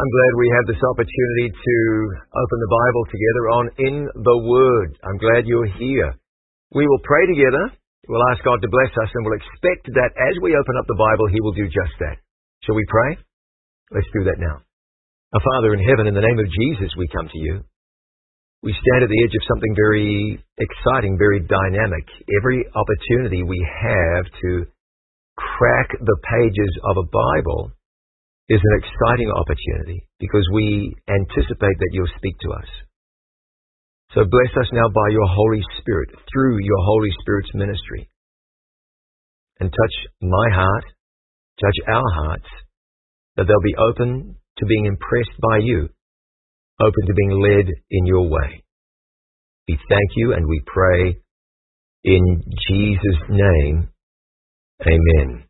I'm glad we have this opportunity to open the Bible together on In the Word. I'm glad you're here. We will pray together. We'll ask God to bless us, and we'll expect that as we open up the Bible, He will do just that. Shall we pray? Let's do that now. Our Father in heaven, in the name of Jesus, we come to you. We stand at the edge of something very exciting, very dynamic. Every opportunity we have to crack the pages of a Bible is an exciting opportunity because we anticipate that you'll speak to us. So bless us now by your Holy Spirit, through your Holy Spirit's ministry. And touch my heart, touch our hearts, that they'll be open to being impressed by you, open to being led in your way. We thank you and we pray in Jesus' name. Amen.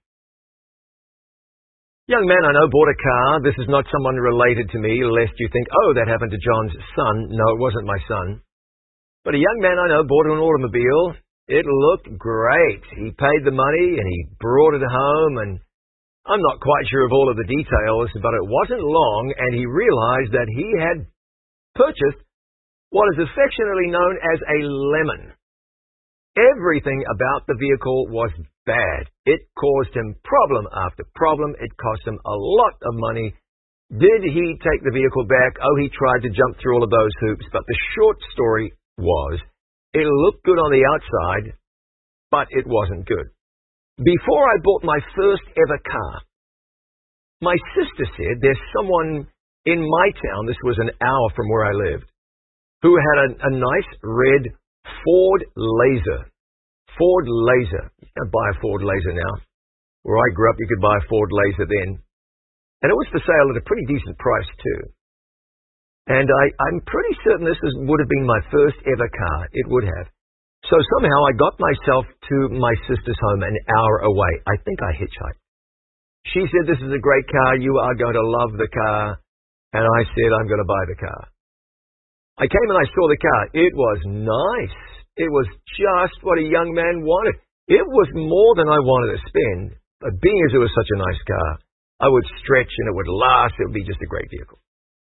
Young man I know bought a car. This is not someone related to me, lest you think, oh, that happened to John's son. No, it wasn't my son. But a young man I know bought an automobile. It looked great. He paid the money and he brought it home, and I'm not quite sure of all of the details, but it wasn't long and he realized that he had purchased what is affectionately known as a lemon. Everything about the vehicle was bad. It caused him problem after problem. It cost him a lot of money. Did he take the vehicle back? Oh, he tried to jump through all of those hoops. But the short story was, it looked good on the outside, but it wasn't good. Before I bought my first ever car, my sister said there's someone in my town, this was an hour from where I lived, who had a nice red Ford Laser. Ford Laser. You can't buy a Ford Laser now. Where I grew up, you could buy a Ford Laser then. And it was for sale at a pretty decent price, too. And I'm pretty certain this would have been my first ever car. It would have. So somehow I got myself to my sister's home an hour away. I think I hitchhiked. She said, this is a great car. You are going to love the car. And I said, I'm going to buy the car. I came and I saw the car. It was nice. It was just what a young man wanted. It was more than I wanted to spend. But being as it was such a nice car, I would stretch and it would last. It would be just a great vehicle.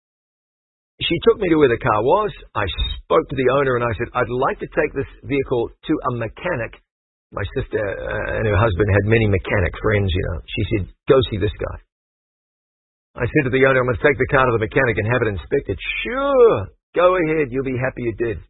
She took me to where the car was. I spoke to the owner and I said, I'd like to take this vehicle to a mechanic. My sister and her husband had many mechanic friends, you know. She said, go see this guy. I said to the owner, I'm going to take the car to the mechanic and have it inspected. Sure. Go ahead, you'll be happy you did.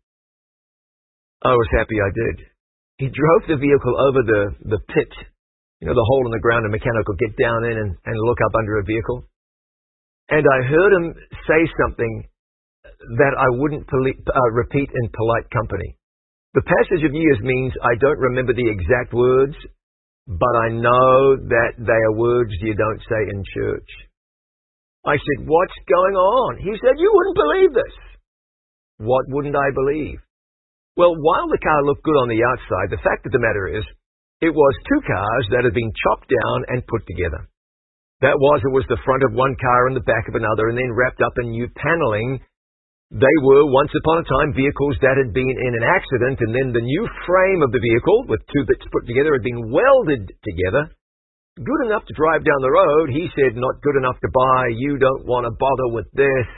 I was happy I did. He drove the vehicle over the pit, you know, the hole in the ground a mechanic will get down in and look up under a vehicle. And I heard him say something that I wouldn't repeat in polite company. The passage of years means I don't remember the exact words, but I know that they are words you don't say in church. I said, what's going on? He said, you wouldn't believe this. What wouldn't I believe? Well, while the car looked good on the outside, the fact of the matter is, it was two cars that had been chopped down and put together. It was the front of one car and the back of another, and then wrapped up in new paneling. They were, once upon a time, vehicles that had been in an accident, and then the new frame of the vehicle, with two bits put together, had been welded together. Good enough to drive down the road. He said, not good enough to buy. You don't want to bother with this.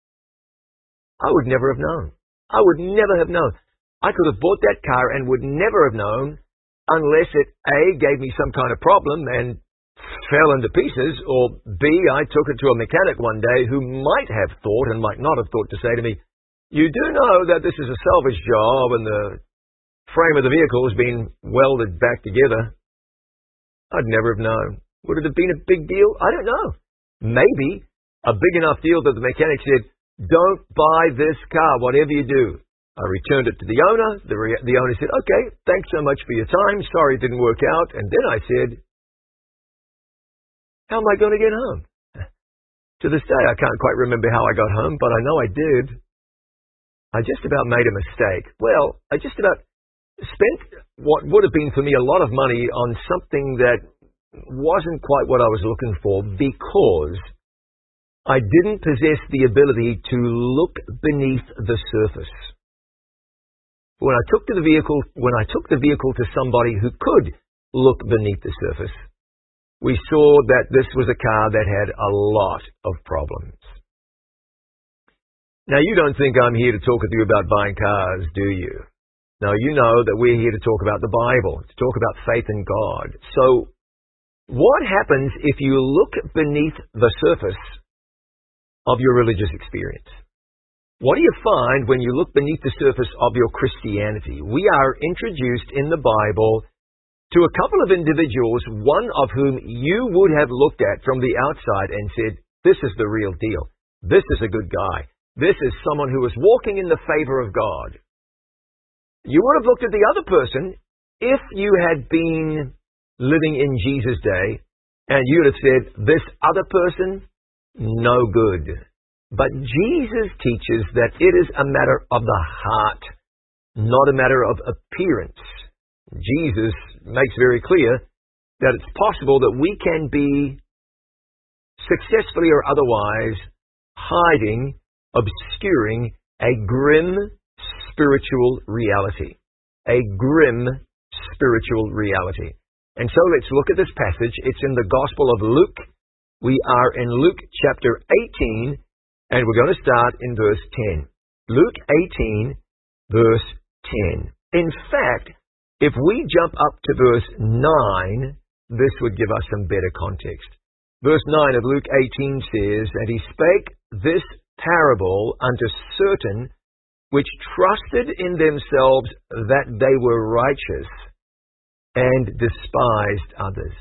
I would never have known. I would never have known. I could have bought that car and would never have known unless it, A, gave me some kind of problem and fell into pieces, or B, I took it to a mechanic one day who might have thought and might not have thought to say to me, you do know that this is a salvage job and the frame of the vehicle has been welded back together. I'd never have known. Would it have been a big deal? I don't know. Maybe a big enough deal that the mechanic said, don't buy this car, whatever you do. I returned it to the owner. The owner said, okay, thanks so much for your time. Sorry it didn't work out. And then I said, how am I going to get home? To this day, I can't quite remember how I got home, but I know I did. I just about made a mistake. Well, I just about spent what would have been for me a lot of money on something that wasn't quite what I was looking for because I didn't possess the ability to look beneath the surface. When I took the vehicle to somebody who could look beneath the surface, we saw that this was a car that had a lot of problems. Now, you don't think I'm here to talk with you about buying cars, do you? No, you know that we're here to talk about the Bible, to talk about faith in God. So, what happens if you look beneath the surface of your religious experience? What do you find when you look beneath the surface of your Christianity? We are introduced in the Bible to a couple of individuals, one of whom you would have looked at from the outside and said, this is the real deal. This is a good guy. This is someone who is walking in the favor of God. You would have looked at the other person if you had been living in Jesus' day, and you would have said, this other person, no good. But Jesus teaches that it is a matter of the heart, not a matter of appearance. Jesus makes very clear that it's possible that we can be successfully or otherwise hiding, obscuring a grim spiritual reality. A grim spiritual reality. And so let's look at this passage. It's in the Gospel of Luke. We are in Luke chapter 18, and we're going to start in verse 10. Luke 18, verse 10. In fact, if we jump up to verse 9, this would give us some better context. Verse 9 of Luke 18 says, And he spake this parable unto certain which trusted in themselves that they were righteous, and despised others.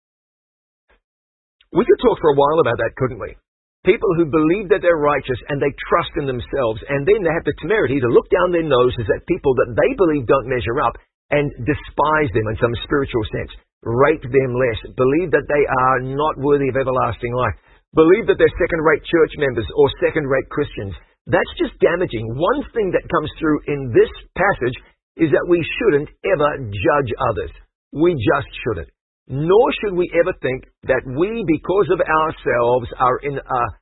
We could talk for a while about that, couldn't we? People who believe that they're righteous and they trust in themselves, and then they have the temerity to look down their noses at people that they believe don't measure up and despise them in some spiritual sense, rate them less, believe that they are not worthy of everlasting life, believe that they're second-rate church members or second-rate Christians. That's just damaging. One thing that comes through in this passage is that we shouldn't ever judge others. We just shouldn't. Nor should we ever think that we, because of ourselves, are in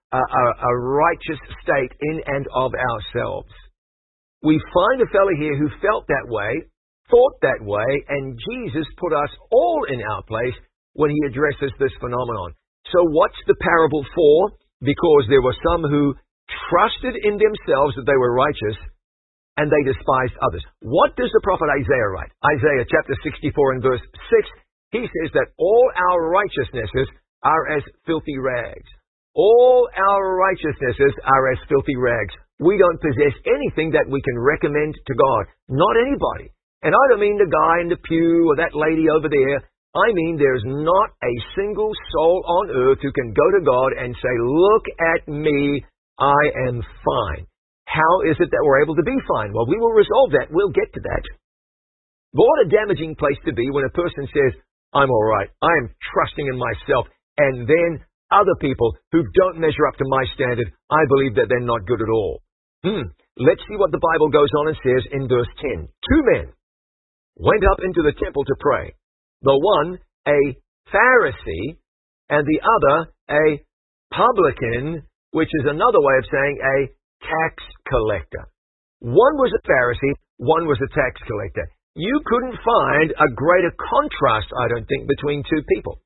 a righteous state in and of ourselves. We find a fellow here who felt that way, thought that way, and Jesus put us all in our place when he addresses this phenomenon. So what's the parable for? Because there were some who trusted in themselves that they were righteous, and they despised others. What does the prophet Isaiah write? Isaiah chapter 64 and verse 6, he says that all our righteousnesses are as filthy rags. All our righteousnesses are as filthy rags. We don't possess anything that we can recommend to God. Not anybody. And I don't mean the guy in the pew or that lady over there. I mean there's not a single soul on earth who can go to God and say, look at me, I am fine. How is it that we're able to be fine? Well, we will resolve that. We'll get to that. But what a damaging place to be when a person says, I'm all right. I am trusting in myself. And then other people who don't measure up to my standard, I believe that they're not good at all. Let's see what the Bible goes on and says in verse 10. 2 men went up into the temple to pray. The one, a Pharisee, and the other, a publican, which is another way of saying a tax collector. One was a Pharisee, one was a tax collector. You couldn't find a greater contrast, I don't think, between two people.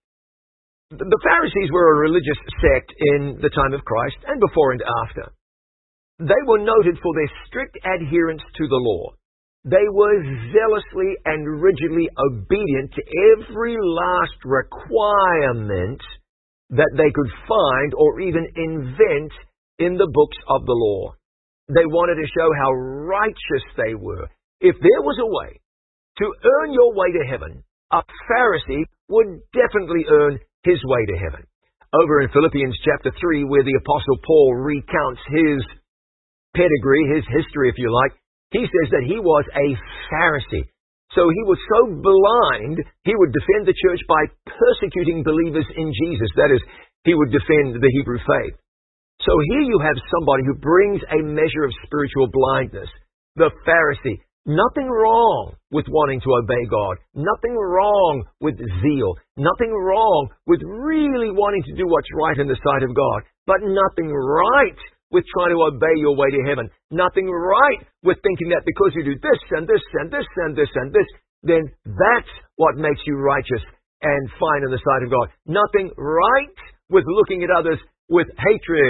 The Pharisees were a religious sect in the time of Christ and before and after. They were noted for their strict adherence to the law. They were zealously and rigidly obedient to every last requirement that they could find or even invent in the books of the law. They wanted to show how righteous they were. If there was a way to earn your way to heaven, a Pharisee would definitely earn his way to heaven. Over in Philippians chapter 3, where the Apostle Paul recounts his pedigree, his history, if you like, he says that he was a Pharisee. So he was so blind, he would defend the church by persecuting believers in Jesus. That is, he would defend the Hebrew faith. So here you have somebody who brings a measure of spiritual blindness. The Pharisee. Nothing wrong with wanting to obey God. Nothing wrong with zeal. Nothing wrong with really wanting to do what's right in the sight of God. But nothing right with trying to obey your way to heaven. Nothing right with thinking that because you do this and this and this and this and this, then that's what makes you righteous and fine in the sight of God. Nothing right with looking at others with hatred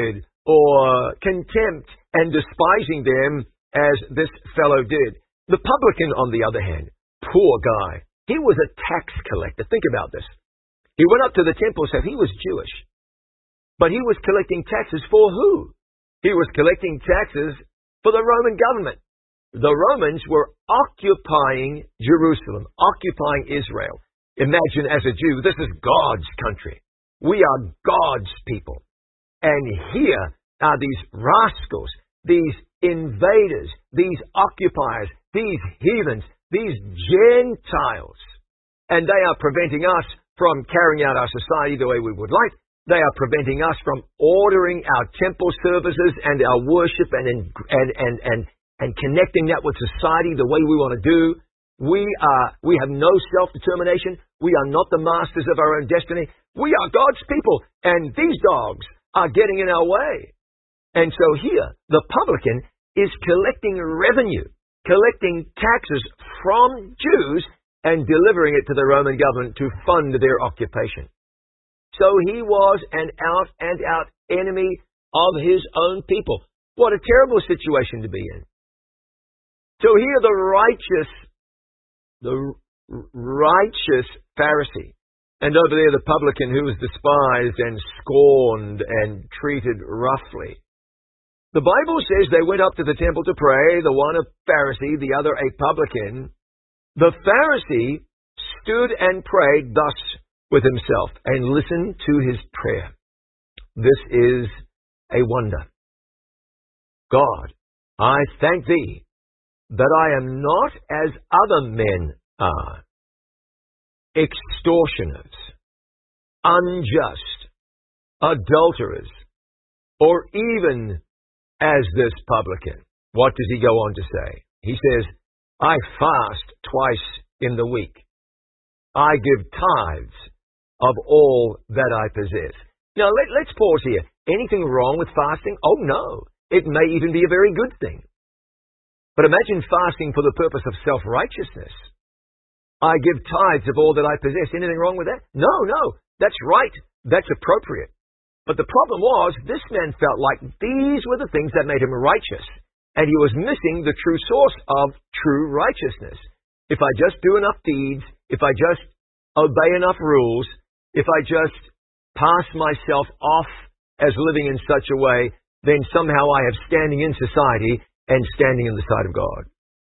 or contempt and despising them as this fellow did. The publican, on the other hand, poor guy, he was a tax collector. Think about this. He went up to the temple, so he was Jewish. But he was collecting taxes for who? He was collecting taxes for the Roman government. The Romans were occupying Jerusalem, occupying Israel. Imagine as a Jew, this is God's country. We are God's people. And here are these rascals, these invaders, these occupiers, these heathens, these Gentiles. And they are preventing us from carrying out our society the way we would like. They are preventing us from ordering our temple services and our worship and connecting that with society the way we want to do. We have no self-determination. We are not the masters of our own destiny. We are God's people, and these dogs are getting in our way. And so here, the publican is collecting revenue, collecting taxes from Jews and delivering it to the Roman government to fund their occupation. So he was an out-and-out enemy of his own people. What a terrible situation to be in. So here the righteous Pharisee, and over there the publican who was despised and scorned and treated roughly. The Bible says they went up to the temple to pray, the one a Pharisee, the other a publican. The Pharisee stood and prayed thus with himself, and listened to his prayer. This is a wonder. God, I thank thee that I am not as other men are, extortioners, unjust, adulterers, or even as this publican. What does he go on to say? He says, I fast twice in the week. I give tithes of all that I possess. Now, let's pause here. Anything wrong with fasting? Oh, no. It may even be a very good thing. But imagine fasting for the purpose of self-righteousness. I give tithes of all that I possess. Anything wrong with that? No. That's right. That's appropriate. But the problem was, this man felt like these were the things that made him righteous. And he was missing the true source of true righteousness. If I just do enough deeds, if I just obey enough rules, if I just pass myself off as living in such a way, then somehow I have standing in society and standing in the sight of God.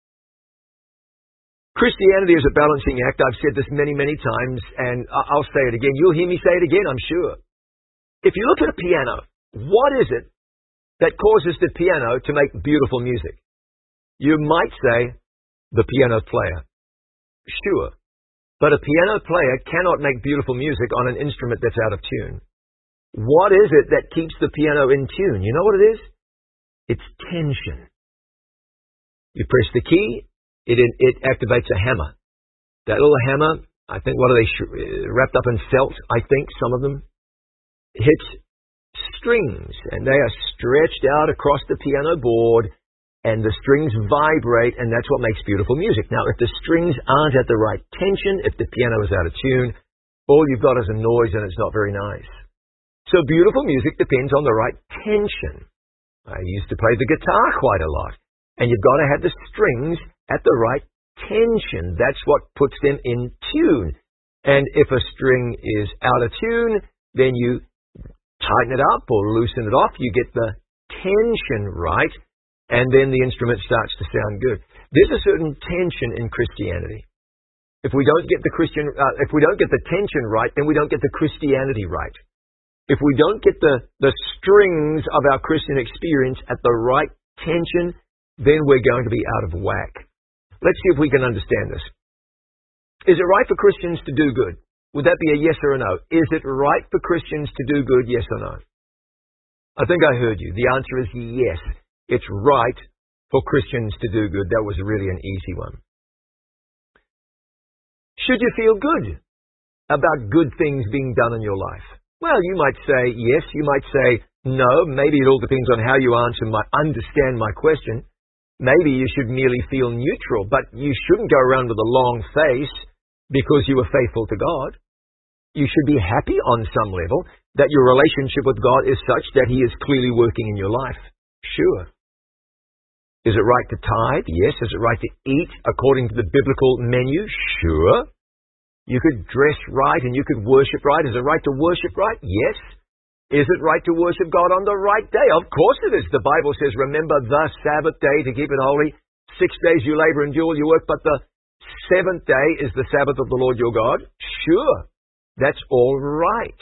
Christianity is a balancing act. I've said this many, many times, and I'll say it again. You'll hear me say it again, I'm sure. If you look at a piano, what is it that causes the piano to make beautiful music? You might say, the piano player. Sure. But a piano player cannot make beautiful music on an instrument that's out of tune. What is it that keeps the piano in tune? You know what it is? It's tension. You press the key, it activates a hammer. That little hammer, I think, what are they wrapped up in felt, I think, some of them, hits strings, and they are stretched out across the piano board, and the strings vibrate, and that's what makes beautiful music. Now, if the strings aren't at the right tension, if the piano is out of tune, all you've got is a noise, and it's not very nice. So beautiful music depends on the right tension. I used to play the guitar quite a lot, and you've got to have the strings at the right tension. That's what puts them in tune. And if a string is out of tune, then you tighten it up or loosen it off. You get the tension right, and then the instrument starts to sound good. There's a certain tension in Christianity. If we don't get the tension right, then we don't get the Christianity right. If we don't get the strings of our Christian experience at the right tension, then we're going to be out of whack. Let's see if we can understand this. Is it right for Christians to do good? Would that be a yes or a no? Is it right for Christians to do good, yes or no? I think I heard you. The answer is yes. It's right for Christians to do good. That was really an easy one. Should you feel good about good things being done in your life? Well, you might say yes. You might say no. Maybe it all depends on how you understand my question. Maybe you should merely feel neutral, but you shouldn't go around with a long face because you were faithful to God. You should be happy on some level that your relationship with God is such that He is clearly working in your life. Sure. Is it right to tithe? Yes. Is it right to eat according to the biblical menu? Sure. You could dress right and you could worship right. Is it right to worship right? Yes. Is it right to worship God on the right day? Of course it is. The Bible says, remember the Sabbath day to keep it holy. 6 days you labor and do all your work, but the seventh day is the Sabbath of the Lord your God. Sure. That's all right.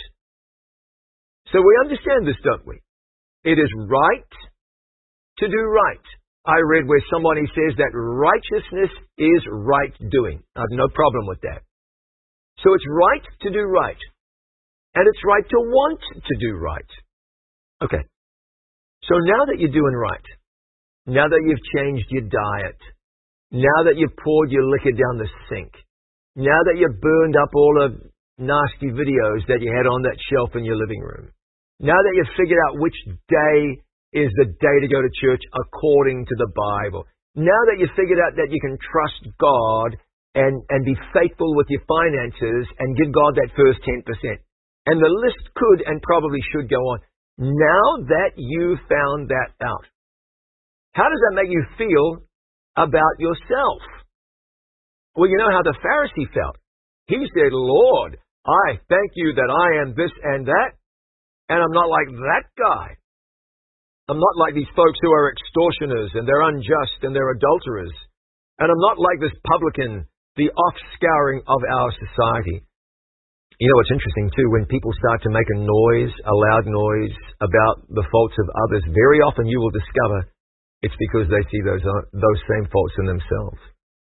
So we understand this, don't we? It is right to do right. I read where somebody says that righteousness is right doing. I have no problem with that. So it's right to do right. And it's right to want to do right. Okay. So now that you're doing right, now that you've changed your diet, now that you've poured your liquor down the sink, now that you've burned up all the nasty videos that you had on that shelf in your living room, now that you've figured out which day is the day to go to church according to the Bible, now that you've figured out that you can trust God and be faithful with your finances and give God that first 10%, and the list could and probably should go on, now that you found that out, how does that make you feel about yourself? Well, you know how the Pharisee felt. He said, Lord, I thank you that I am this and that, and I'm not like that guy. I'm not like these folks who are extortioners, and they're unjust, and they're adulterers. And I'm not like this publican, the offscouring of our society. You know, it's interesting, too, when people start to make a noise, a loud noise, about the faults of others, very often you will discover it's because they see those same faults in themselves.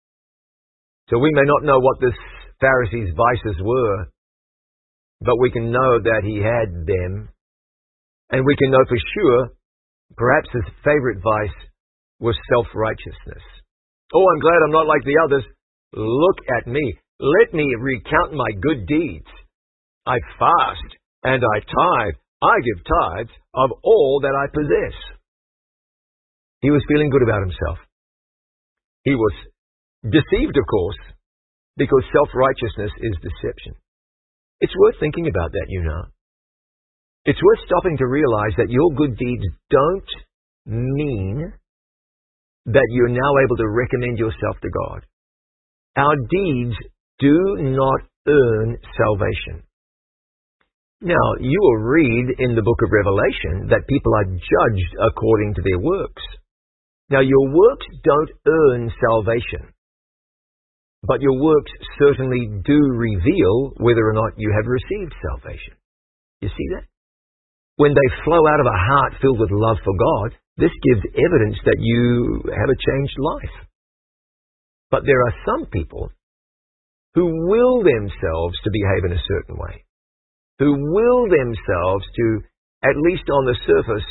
So we may not know what this Pharisee's vices were, but we can know that he had them. And we can know for sure, perhaps his favorite vice was self-righteousness. Oh, I'm glad I'm not like the others. Look at me. Let me recount my good deeds. I fast and I tithe. I give tithes of all that I possess. He was feeling good about himself. He was deceived, of course, because self-righteousness is deception. It's worth thinking about that, you know. It's worth stopping to realize that your good deeds don't mean that you're now able to recommend yourself to God. Our deeds do not earn salvation. Now, you will read in the book of Revelation that people are judged according to their works. Now, your works don't earn salvation, but your works certainly do reveal whether or not you have received salvation. You see that? When they flow out of a heart filled with love for God, this gives evidence that you have a changed life. But there are some people who will themselves to behave in a certain way, who will themselves to, at least on the surface,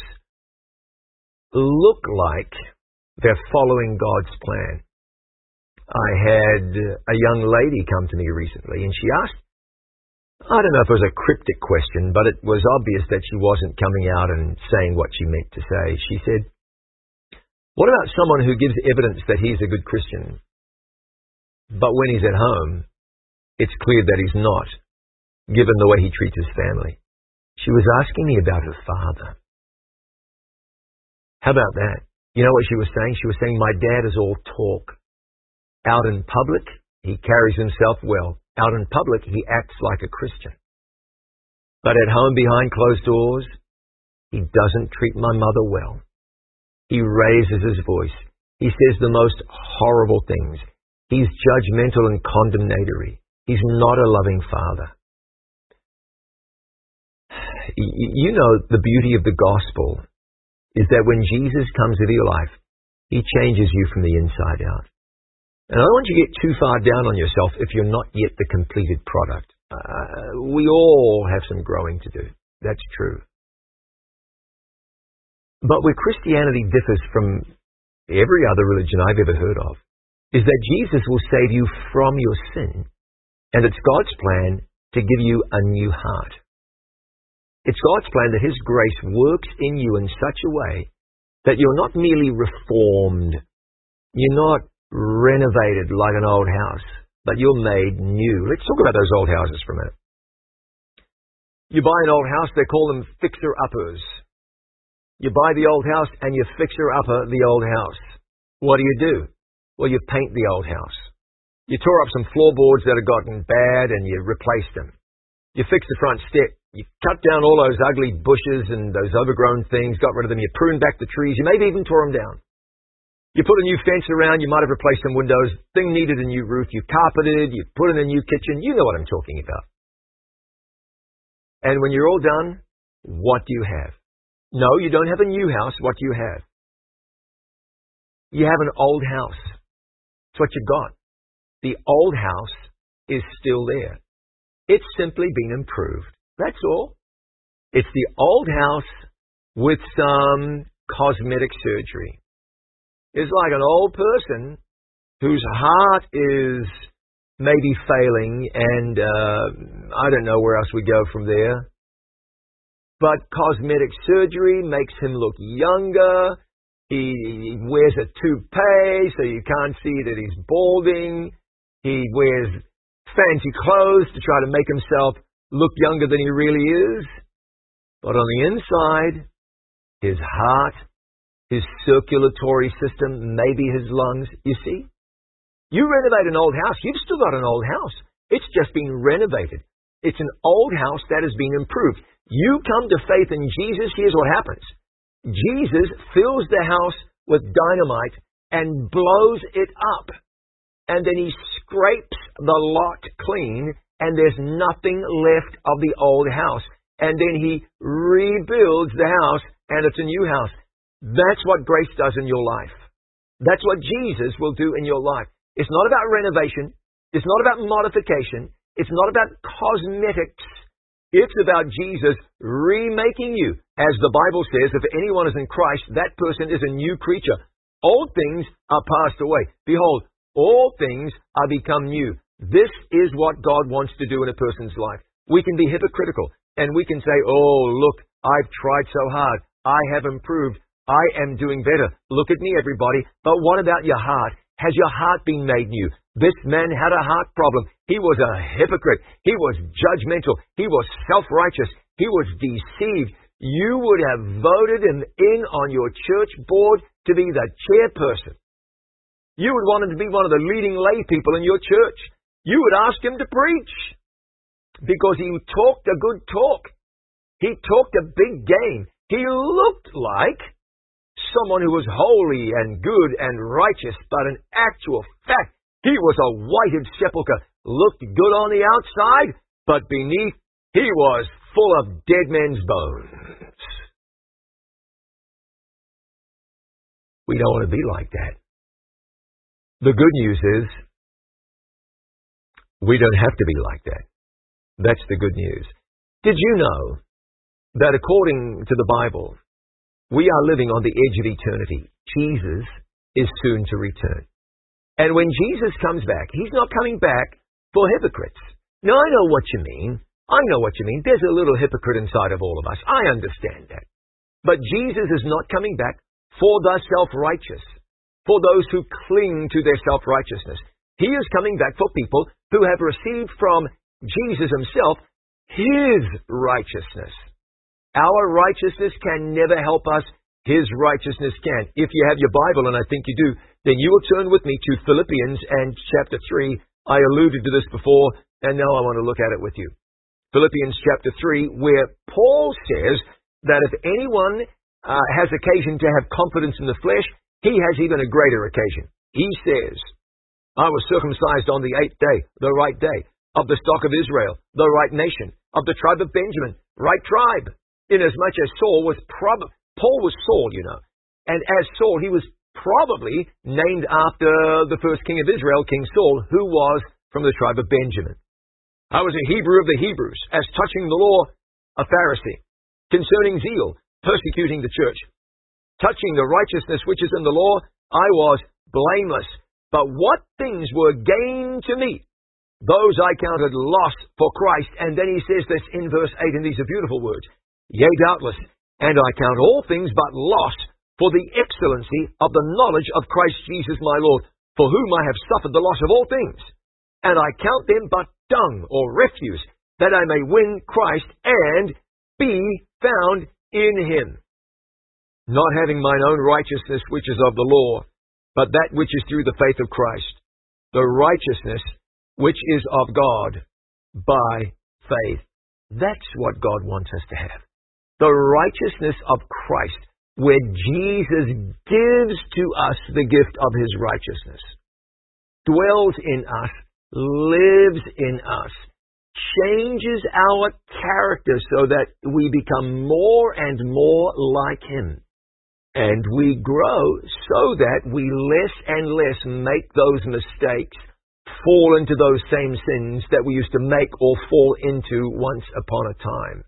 look like they're following God's plan. I had a young lady come to me recently, and she asked, I don't know if it was a cryptic question, but it was obvious that she wasn't coming out and saying what she meant to say. She said, what about someone who gives evidence that he's a good Christian, but when he's at home, it's clear that he's not, given the way he treats his family? She was asking me about her father. How about that? You know what she was saying? She was saying, my dad is all talk. Out in public, he carries himself well. Out in public, he acts like a Christian. But at home behind closed doors, he doesn't treat my mother well. He raises his voice. He says the most horrible things. He's judgmental and condemnatory. He's not a loving father. You know, the beauty of the gospel is that when Jesus comes into your life, he changes you from the inside out. And I don't want you to get too far down on yourself if you're not yet the completed product. We all have some growing to do. That's true. But where Christianity differs from every other religion I've ever heard of is that Jesus will save you from your sin, and it's God's plan to give you a new heart. It's God's plan that His grace works in you in such a way that you're not merely reformed, you're not renovated like an old house, but you're made new. Let's talk about those old houses for a minute. You buy an old house, they call them fixer-uppers. You buy the old house and you fixer-upper the old house. What do? Well, you paint the old house. You tore up some floorboards that had gotten bad and you replaced them. You fixed the front step. You cut down all those ugly bushes and those overgrown things, got rid of them. You pruned back the trees. You maybe even tore them down. You put a new fence around. You might have replaced some windows. Thing needed a new roof. You carpeted. You put in a new kitchen. You know what I'm talking about. And when you're all done, what do you have? No, you don't have a new house. What do you have? You have an old house. That's what you've got. The old house is still there. It's simply been improved. That's all. It's the old house with some cosmetic surgery. It's like an old person whose heart is maybe failing, and I don't know where else we go from there. But cosmetic surgery makes him look younger. He wears a toupee so you can't see that he's balding. He wears fancy clothes to try to make himself look younger than he really is. But on the inside, his heart, his circulatory system, maybe his lungs, you see? You renovate an old house, you've still got an old house. It's just been renovated. It's an old house that has been improved. You come to faith in Jesus, here's what happens. Jesus fills the house with dynamite and blows it up. And then he scrapes the lot clean, and there's nothing left of the old house. And then he rebuilds the house, and it's a new house. That's what grace does in your life. That's what Jesus will do in your life. It's not about renovation. It's not about modification. It's not about cosmetics. It's about Jesus remaking you. As the Bible says, if anyone is in Christ, that person is a new creature. Old things are passed away. Behold, all things are become new. This is what God wants to do in a person's life. We can be hypocritical, and we can say, oh, look, I've tried so hard. I have improved. I am doing better. Look at me, everybody. But what about your heart? Has your heart been made new? This man had a heart problem. He was a hypocrite. He was judgmental. He was self-righteous. He was deceived. You would have voted him in on your church board to be the chairperson. You would want him to be one of the leading lay people in your church. You would ask him to preach because he talked a good talk. He talked a big game. He looked like someone who was holy and good and righteous, but in actual fact, he was a whited sepulchre, looked good on the outside, but beneath, he was full of dead men's bones. We don't want to be like that. The good news is, we don't have to be like that. That's the good news. Did you know that according to the Bible, we are living on the edge of eternity? Jesus is soon to return. And when Jesus comes back, he's not coming back for hypocrites. Now, I know what you mean. I know what you mean. There's a little hypocrite inside of all of us. I understand that. But Jesus is not coming back for the self-righteous, for those who cling to their self-righteousness. He is coming back for people who have received from Jesus himself his righteousness. Our righteousness can never help us. His righteousness can. If you have your Bible, and I think you do, then you will turn with me to Philippians and chapter 3. I alluded to this before, and now I want to look at it with you. Philippians chapter 3, where Paul says that if anyone has occasion to have confidence in the flesh, he has even a greater occasion. He says, I was circumcised on the 8th day, the right day, of the stock of Israel, the right nation, of the tribe of Benjamin, right tribe. Inasmuch as Paul was Saul, you know. And as Saul, he was probably named after the first king of Israel, King Saul, who was from the tribe of Benjamin. I was a Hebrew of the Hebrews, as touching the law, a Pharisee. Concerning zeal, persecuting the church. Touching the righteousness which is in the law, I was blameless. But what things were gain to me, those I counted loss for Christ. And then he says this in verse 8, and these are beautiful words. Yea, doubtless, and I count all things but loss for the excellency of the knowledge of Christ Jesus my Lord, for whom I have suffered the loss of all things. And I count them but dung or refuse, that I may win Christ and be found in him. Not having mine own righteousness which is of the law, but that which is through the faith of Christ, the righteousness which is of God by faith. That's what God wants us to have. The righteousness of Christ, where Jesus gives to us the gift of his righteousness, dwells in us, lives in us, changes our character so that we become more and more like him. And we grow so that we less and less make those mistakes, fall into those same sins that we used to make or fall into once upon a time.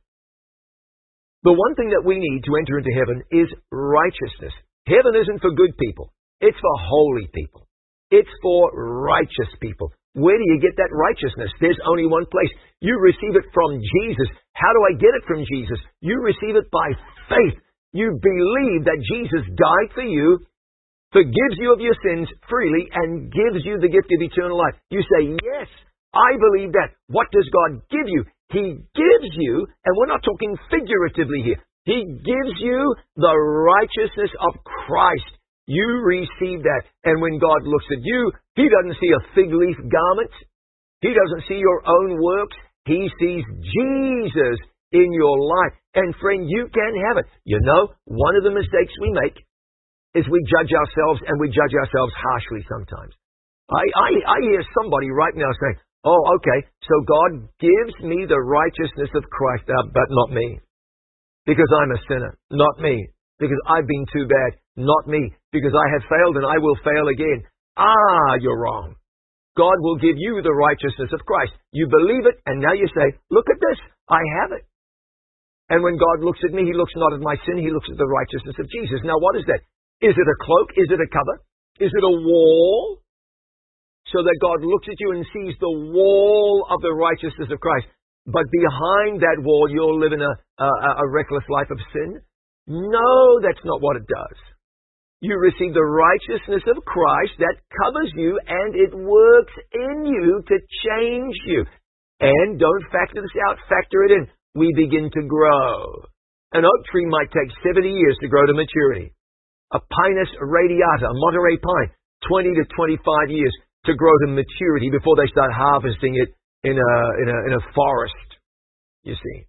The one thing that we need to enter into heaven is righteousness. Heaven isn't for good people. It's for holy people. It's for righteous people. Where do you get that righteousness? There's only one place. You receive it from Jesus. How do I get it from Jesus? You receive it by faith. You believe that Jesus died for you, forgives you of your sins freely, and gives you the gift of eternal life. You say, yes, I believe that. What does God give you? He gives you, and we're not talking figuratively here, he gives you the righteousness of Christ. You receive that. And when God looks at you, he doesn't see a fig leaf garment. He doesn't see your own works. He sees Jesus in your life. And friend, you can have it. You know, one of the mistakes we make is we judge ourselves, and we judge ourselves harshly sometimes. I hear somebody right now saying, oh, okay, so God gives me the righteousness of Christ, but not me. Because I'm a sinner. Not me. Because I've been too bad. Not me. Because I have failed and I will fail again. You're wrong. God will give you the righteousness of Christ. You believe it, and now you say, look at this. I have it. And when God looks at me, he looks not at my sin, he looks at the righteousness of Jesus. Now what is that? Is it a cloak? Is it a cover? Is it a wall? So that God looks at you and sees the wall of the righteousness of Christ. But behind that wall, you're living a reckless life of sin? No, that's not what it does. You receive the righteousness of Christ that covers you, and it works in you to change you. And don't factor this out, factor it in. We begin to grow. An oak tree might take 70 years to grow to maturity. A Pinus radiata, a Monterey pine, 20 to 25 years to grow to maturity before they start harvesting it in a forest, you see.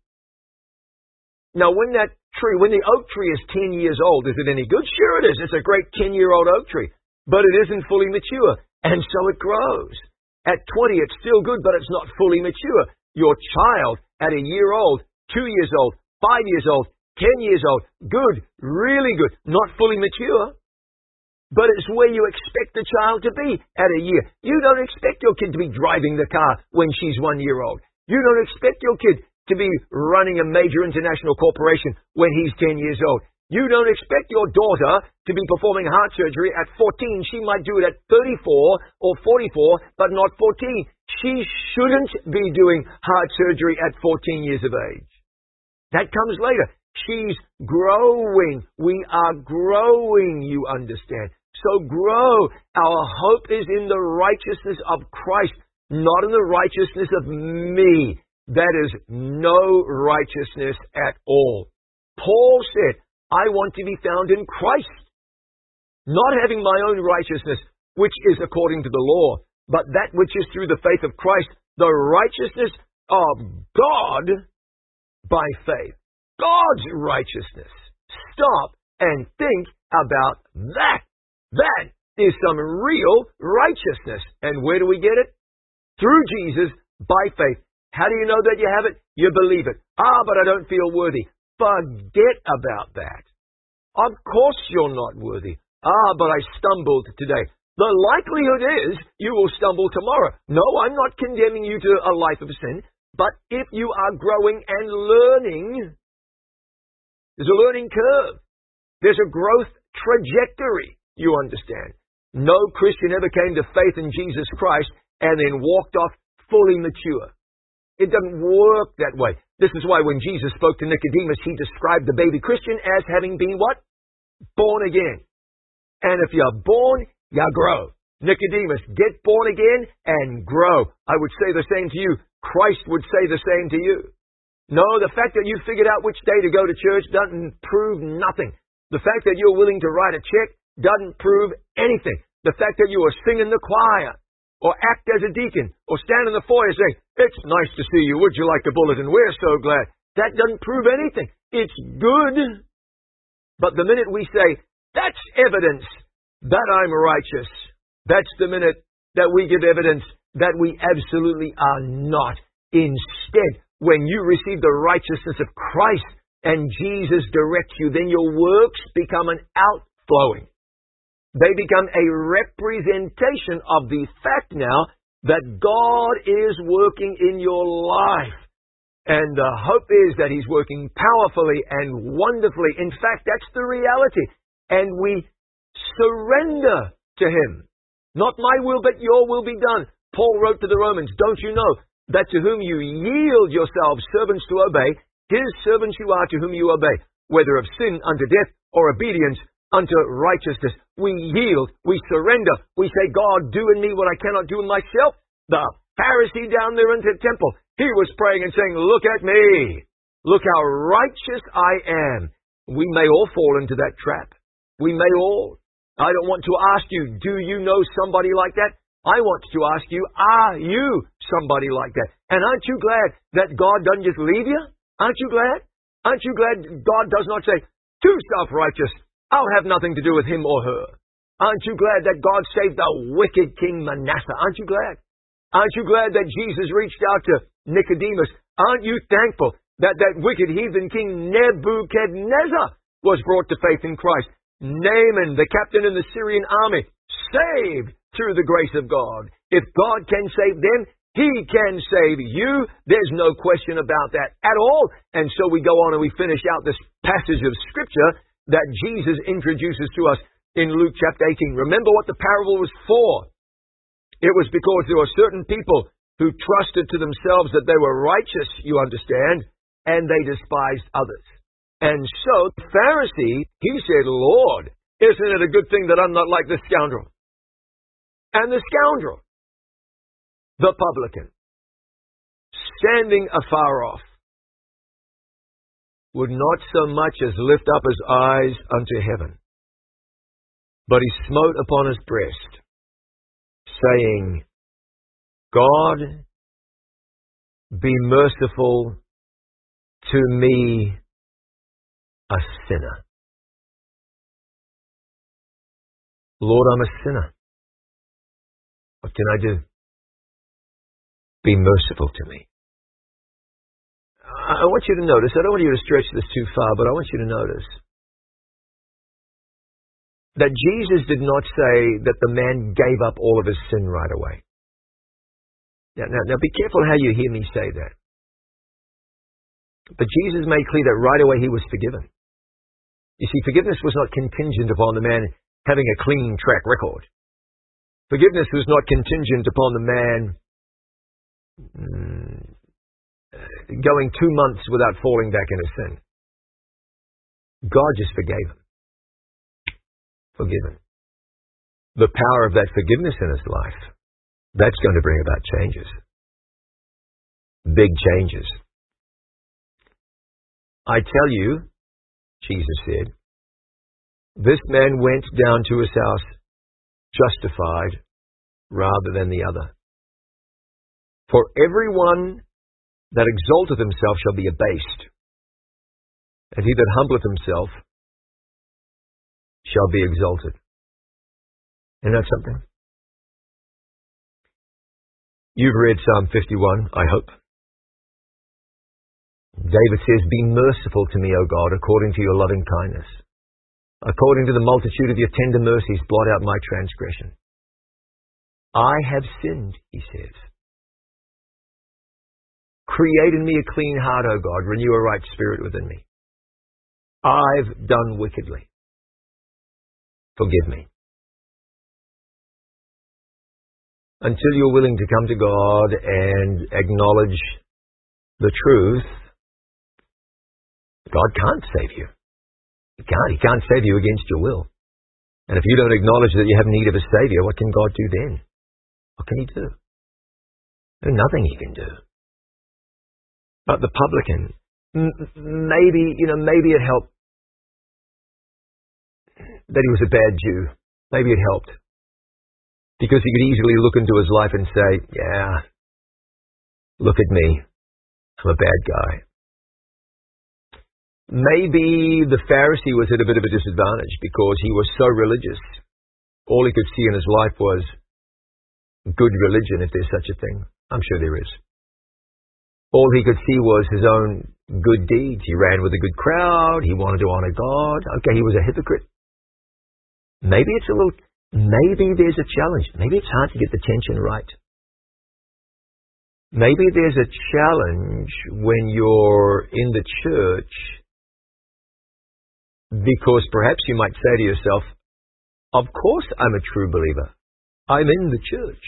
Now, when the oak tree is 10 years old, is it any good? Sure it is. It's a great 10-year-old oak tree. But it isn't fully mature, and so it grows. At 20, it's still good, but it's not fully mature. Your child, at a year old, 2 years old, 5 years old, 10 years old, good, really good, not fully mature. But it's where you expect the child to be at a year. You don't expect your kid to be driving the car when she's 1 year old. You don't expect your kid to be running a major international corporation when he's 10 years old. You don't expect your daughter to be performing heart surgery at 14. She might do it at 34 or 44, but not 14. She shouldn't be doing heart surgery at 14 years of age. That comes later. She's growing. We are growing, you understand. So grow. Our hope is in the righteousness of Christ, not in the righteousness of me. That is no righteousness at all. Paul said, I want to be found in Christ, not having my own righteousness, which is according to the law, but that which is through the faith of Christ, the righteousness of God by faith. God's righteousness. Stop and think about that. That is some real righteousness. And where do we get it? Through Jesus, by faith. How do you know that you have it? You believe it. But I don't feel worthy. Forget about that. Of course you're not worthy. But I stumbled today. The likelihood is you will stumble tomorrow. No, I'm not condemning you to a life of sin. But if you are growing and learning, there's a learning curve. There's a growth trajectory, you understand. No Christian ever came to faith in Jesus Christ and then walked off fully mature. It doesn't work that way. This is why when Jesus spoke to Nicodemus, he described the baby Christian as having been what? Born again. And if you're born, you grow. Nicodemus, get born again and grow. I would say the same to you. Christ would say the same to you. No, the fact that you figured out which day to go to church doesn't prove nothing. The fact that you're willing to write a check doesn't prove anything. The fact that you are singing the choir, or act as a deacon, or stand in the foyer saying, it's nice to see you, would you like a bulletin? We're so glad. That doesn't prove anything. It's good. But the minute we say, that's evidence that I'm righteous, that's the minute that we give evidence that we absolutely are not. Instead, when you receive the righteousness of Christ and Jesus directs you, then your works become an outflowing. They become a representation of the fact now that God is working in your life. And the hope is that He's working powerfully and wonderfully. In fact, that's the reality. And we surrender to Him. Not my will, but your will be done. Paul wrote to the Romans, don't you know that to whom you yield yourselves servants to obey, His servants you are to whom you obey, whether of sin unto death or obedience unto righteousness. We yield, we surrender, we say, God, do in me what I cannot do in myself. The Pharisee down there in the temple, he was praying and saying, look at me, look how righteous I am. We may all fall into that trap. We may all. I don't want to ask you, do you know somebody like that? I want to ask you, are you somebody like that? And aren't you glad that God doesn't just leave you? Aren't you glad? Aren't you glad God does not say, too self-righteous, I'll have nothing to do with him or her? Aren't you glad that God saved the wicked King Manasseh? Aren't you glad? Aren't you glad that Jesus reached out to Nicodemus? Aren't you thankful that that wicked heathen king Nebuchadnezzar was brought to faith in Christ? Naaman, the captain in the Syrian army, saved through the grace of God. If God can save them, He can save you. There's no question about that at all. And so we go on and we finish out this passage of Scripture that Jesus introduces to us in Luke chapter 18. Remember what the parable was for. It was because there were certain people who trusted to themselves that they were righteous, you understand, and they despised others. And so the Pharisee, he said, Lord, isn't it a good thing that I'm not like this scoundrel? And the scoundrel, the publican, standing afar off, would not so much as lift up his eyes unto heaven, but he smote upon his breast, saying, God, be merciful to me, a sinner. Lord, I'm a sinner. What can I do? Be merciful to me. I want you to notice, I don't want you to stretch this too far, but I want you to notice that Jesus did not say that the man gave up all of his sin right away. Now be careful how you hear me say that. But Jesus made clear that right away he was forgiven. You see, forgiveness was not contingent upon the man having a clean track record. Forgiveness was not contingent upon the man going 2 months without falling back into sin. God just forgave him. Forgiven. The power of that forgiveness in his life, that's going to bring about changes. Big changes. I tell you, Jesus said, this man went down to his house justified rather than the other. For everyone that exalteth himself shall be abased, and he that humbleth himself shall be exalted. Isn't that something? You've read Psalm 51, I hope. David says, be merciful to me, O God, according to your loving kindness. According to the multitude of your tender mercies, blot out my transgression. I have sinned, he says. Create in me a clean heart, O God, renew a right spirit within me. I've done wickedly. Forgive me. Until you're willing to come to God and acknowledge the truth, God can't save you. He can't save you against your will. And if you don't acknowledge that you have need of a Savior, what can God do then? What can He do? There's nothing He can do. But the publican, maybe it helped that he was a bad Jew. Maybe it helped. Because he could easily look into his life and say, yeah, look at me. I'm a bad guy. Maybe the Pharisee was at a bit of a disadvantage because he was so religious. All he could see in his life was good religion, if there's such a thing. I'm sure there is. All he could see was his own good deeds. He ran with a good crowd. He wanted to honor God. Okay, he was a hypocrite. Maybe there's a challenge. Maybe it's hard to get the tension right. Maybe there's a challenge when you're in the church because perhaps you might say to yourself, of course I'm a true believer. I'm in the church.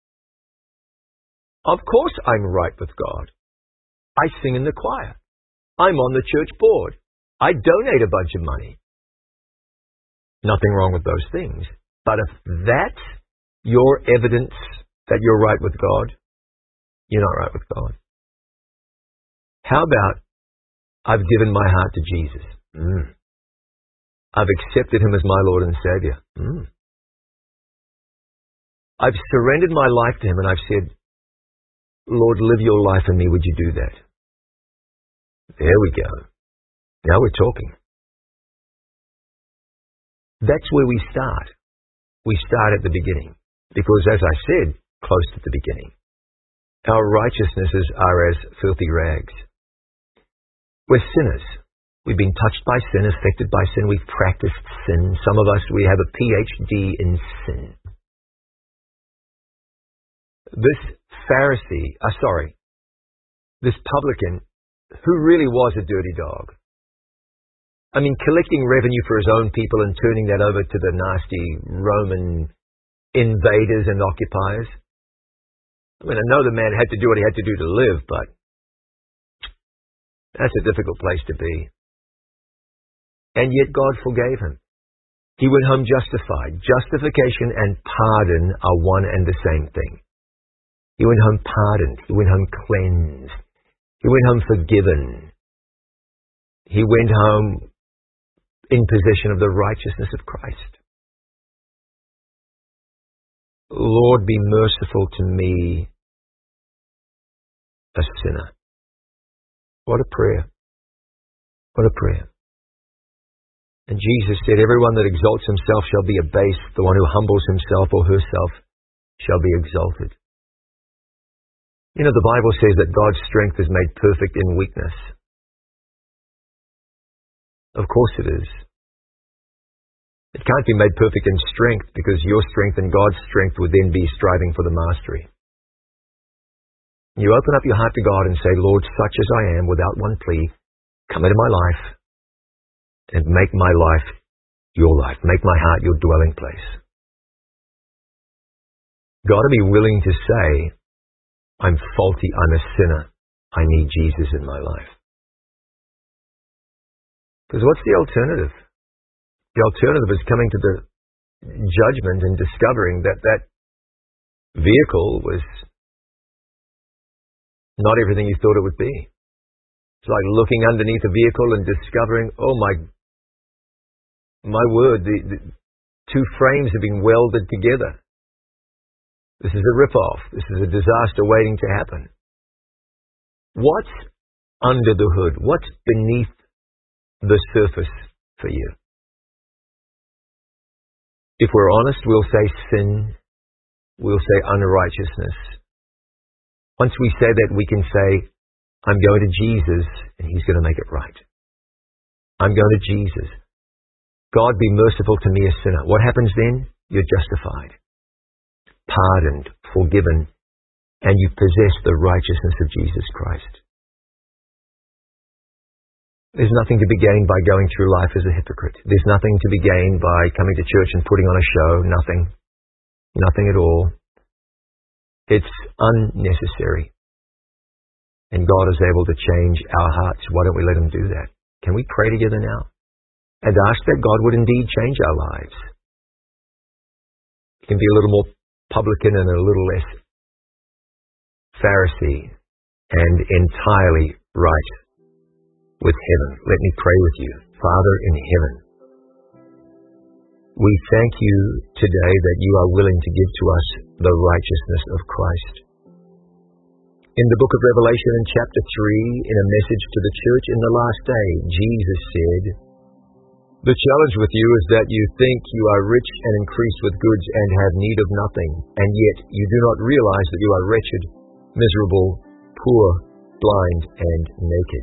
Of course I'm right with God. I sing in the choir. I'm on the church board. I donate a bunch of money. Nothing wrong with those things. But if that's your evidence that you're right with God, you're not right with God. How about, I've given my heart to Jesus. I've accepted Him as my Lord and Savior. I've surrendered my life to Him and I've said, Lord, live your life in me. Would you do that? There we go. Now we're talking. That's where we start. We start at the beginning. Because as I said, close to the beginning. Our righteousnesses are as filthy rags. We're sinners. We've been touched by sin, affected by sin. We've practiced sin. Some of us, we have a PhD in sin. This publican, who really was a dirty dog. I mean, collecting revenue for his own people and turning that over to the nasty Roman invaders and occupiers. I mean, I know the man had to do what he had to do to live, but that's a difficult place to be. And yet God forgave him. He went home justified. Justification and pardon are one and the same thing. He went home pardoned. He went home cleansed. He went home forgiven. He went home in possession of the righteousness of Christ. Lord, be merciful to me, a sinner. What a prayer. What a prayer. And Jesus said, everyone that exalts himself shall be abased. The one who humbles himself or herself shall be exalted. You know, the Bible says that God's strength is made perfect in weakness. Of course it is. It can't be made perfect in strength because your strength and God's strength would then be striving for the mastery. You open up your heart to God and say, Lord, such as I am, without one plea, come into my life and make my life your life. Make my heart your dwelling place. Got to be willing to say, I'm faulty, I'm a sinner. I need Jesus in my life. Because what's the alternative? The alternative is coming to the judgment and discovering that that vehicle was not everything you thought it would be. It's like looking underneath a vehicle and discovering, oh my word, the two frames have been welded together. This is a rip-off. This is a disaster waiting to happen. What's under the hood? What's beneath the surface for you? If we're honest, we'll say sin. We'll say unrighteousness. Once we say that, we can say, I'm going to Jesus, and He's going to make it right. I'm going to Jesus. God, be merciful to me, a sinner. What happens then? You're justified, pardoned, forgiven, and you possess the righteousness of Jesus Christ. There's nothing to be gained by going through life as a hypocrite. There's nothing to be gained by coming to church and putting on a show. Nothing. Nothing at all. It's unnecessary. And God is able to change our hearts. Why don't we let Him do that? Can we pray together now? And ask that God would indeed change our lives. can be a little more publican and a little less Pharisee, and entirely right with heaven. Let me pray with you. Father in heaven, we thank you today that you are willing to give to us the righteousness of Christ. In the book of Revelation in chapter 3, in a message to the church in the last day, Jesus said, "The challenge with you is that you think you are rich and increased with goods and have need of nothing, and yet you do not realize that you are wretched, miserable, poor, blind, and naked."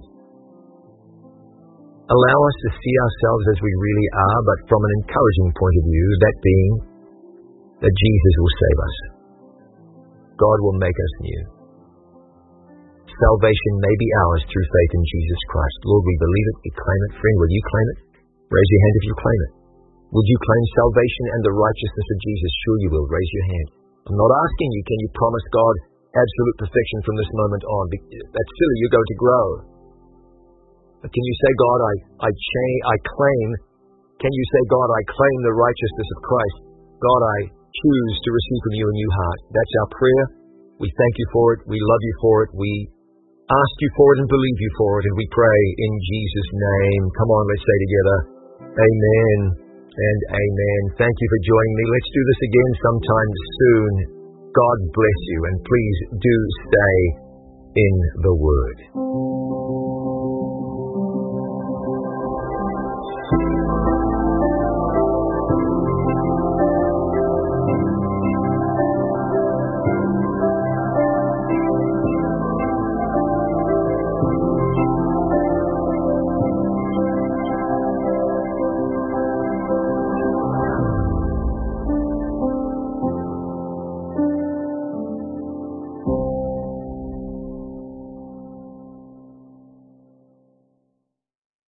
Allow us to see ourselves as we really are, but from an encouraging point of view, that being that Jesus will save us. God will make us new. Salvation may be ours through faith in Jesus Christ. Lord, we believe it, we claim it. Friend, will you claim it? Raise your hand if you claim it. Would you claim salvation and the righteousness of Jesus? Sure you will. Raise your hand. I'm not asking you, can you promise God absolute perfection from this moment on? That's silly, you're going to grow. But can you say, God, I claim, can you say, God, I claim the righteousness of Christ. God, I choose to receive from you a new heart. That's our prayer. We thank you for it. We love you for it. We ask you for it and believe you for it. And we pray in Jesus' name. Come on, let's say together, amen and amen. Thank you for joining me. Let's do this again sometime soon. God bless you, and please do stay in the Word.